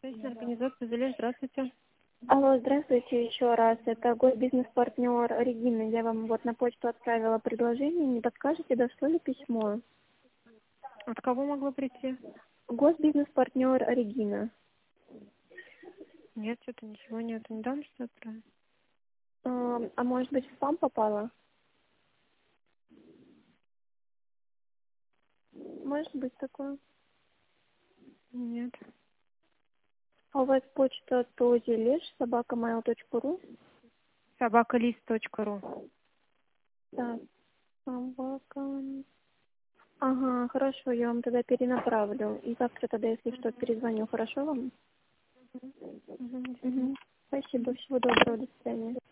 Женщина, организация «Зелень», здравствуйте. Алло, здравствуйте еще раз. Это госбизнес-партнер Регина. Я вам вот на почту отправила предложение. Не подскажете, дошло ли письмо? От кого могло прийти? Госбизнес-партнер Регина. Нет, что-то ничего нет. Недавно что отправили? А может быть в спам попало? Может быть такое. Нет. А у вас почта tozilеш@mail.ru? Собакалист.ру. Так, собака... Ага, хорошо, я вам тогда перенаправлю. И завтра тогда, если что, перезвоню. Хорошо вам? Мгм, до свидания. Угу. Спасибо, всего доброго, до свидания.